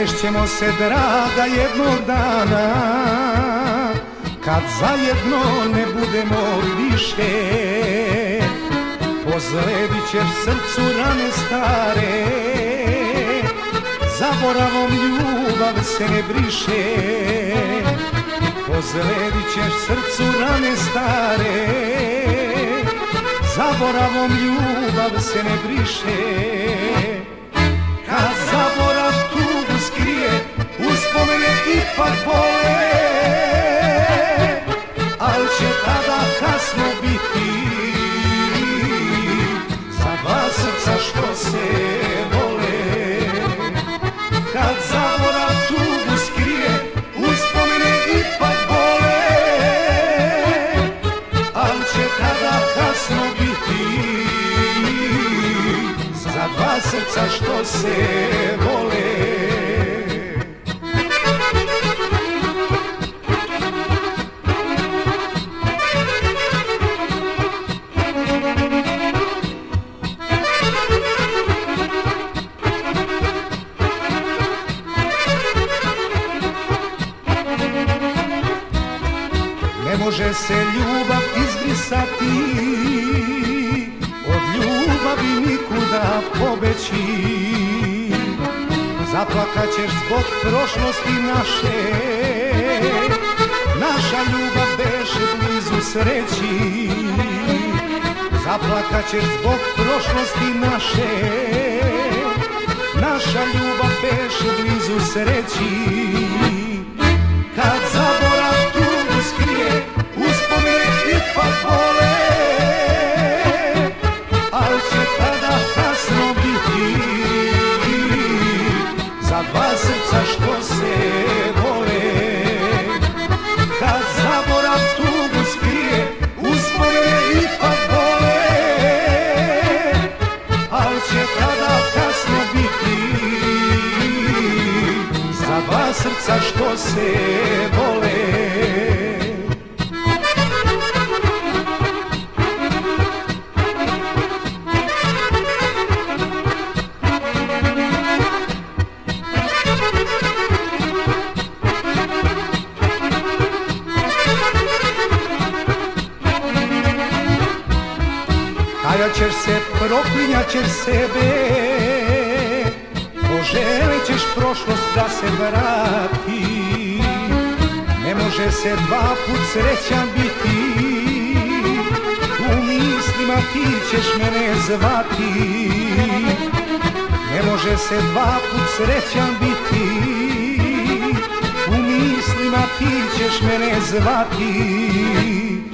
Srešćemo se, draga, jednog dana, kad zajedno ne budemo više. Pozledit ćeš srcu rane stare, zaboravom ljubav se ne briše. Pozledit ćeš srcu rane stare, zaboravom ljubav se ne briše. Kad zaborav tugu skrije, uspomene ipak bole, al će tada kasno biti za dva srca što se vole. Kad zaborav tugu skrije, uspomene ipak bole, al će tada kasno biti za dva srca što se vole. Ne može se ljubav izbrisati, od ljubavi nikuda pobeći. Zaplakat ćeš zbog prošlosti naše, naša ljubav beše blizu sreći. Zaplakat ćeš zbog prošlosti naše, naša ljubav beše blizu sreći. Kad zaborav tugu skrije, uspomene ipak bole, al će tada kasno biti za dva srca što se vole. Kad zaborav tugu skrije, uspomene ipak bole, al će tada kasno biti za dva srca što se vole. Kajat ćeš se, proklinjat ćeš sebe, poželit ćeš prošlost da se vrati. Ne može se dva put srećan biti, u mislima ti ćeš mene zvati. Ne može se dva put srećan biti, u mislima ti ćeš mene zvati.